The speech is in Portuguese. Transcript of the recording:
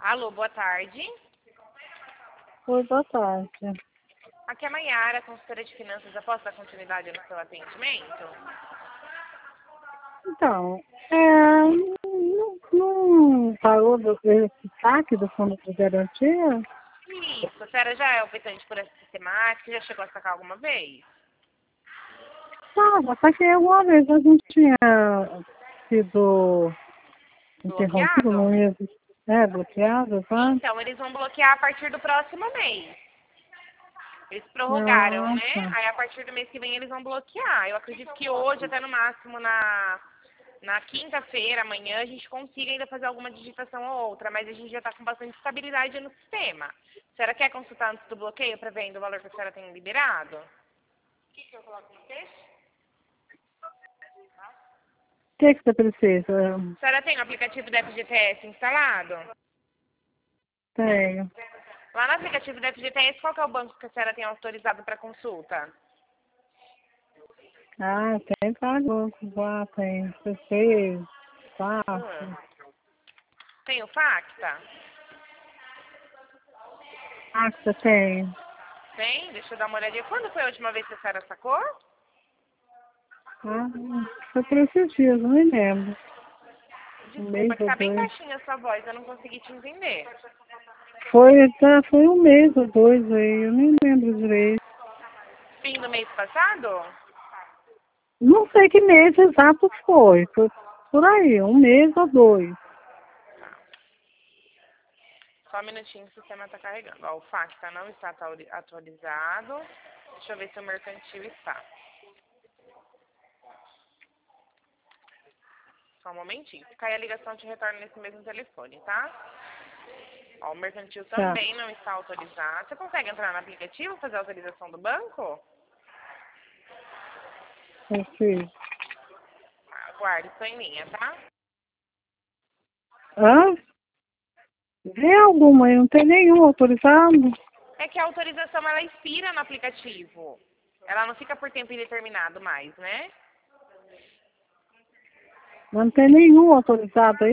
Alô, boa tarde. Oi, boa tarde. Aqui é a Maiara, consultora de finanças. Eu posso dar continuidade no seu atendimento? Então, não pagou esse saque do fundo de garantia? Isso. A senhora já é optante por essa sistemática? Já chegou a sacar alguma vez? Não, só que uma vez a gente tinha sido interrompido, Bloqueado? não ia, bloqueado, tá? Então, eles vão bloquear a partir do próximo mês. Eles prorrogaram, Ah, né? tá. Aí, a partir do mês que vem, eles vão bloquear. Eu acredito que hoje, até no máximo na quinta-feira, amanhã, a gente consiga ainda fazer alguma digitação ou outra, mas a gente já está com bastante estabilidade no sistema. A senhora quer consultar antes do bloqueio para ver ainda o valor que a senhora tem liberado? O que eu coloco no texto? O que você precisa? A senhora tem o aplicativo da FGTS instalado? Tenho. Lá no aplicativo da FGTS, qual que é o banco que a senhora tem autorizado para consulta? Ah, tem vários, já tem CC, Hum. fácil. Tem o Facta? Ah, você tem? Tem? Deixa eu dar uma olhadinha. Quando foi a última vez que a senhora sacou? Ah, foi por esses dias, não me lembro. Um Desculpa, mês que ou tá bem dois. baixinha a sua voz, eu não consegui te entender. Foi um mês ou dois aí, eu nem lembro direito. Fim do mês passado? Não sei que mês exato foi por aí, um mês ou dois. Só um minutinho, o sistema está carregando. Ó, o Facta não está atualizado. Deixa eu ver se o mercantil está. Só um momentinho. Se cair a ligação, eu te retorno nesse mesmo telefone, tá? Ó, o mercantil Tá, também não está autorizado. Você consegue entrar no aplicativo e fazer a autorização do banco? consigo. Aguarde, estou em linha, tá? Hã? Vê alguma aí, não tem nenhum autorizado? É que a autorização, ela expira no aplicativo. Ela não fica por tempo indeterminado mais, né? Não tem nenhum autorizado aí.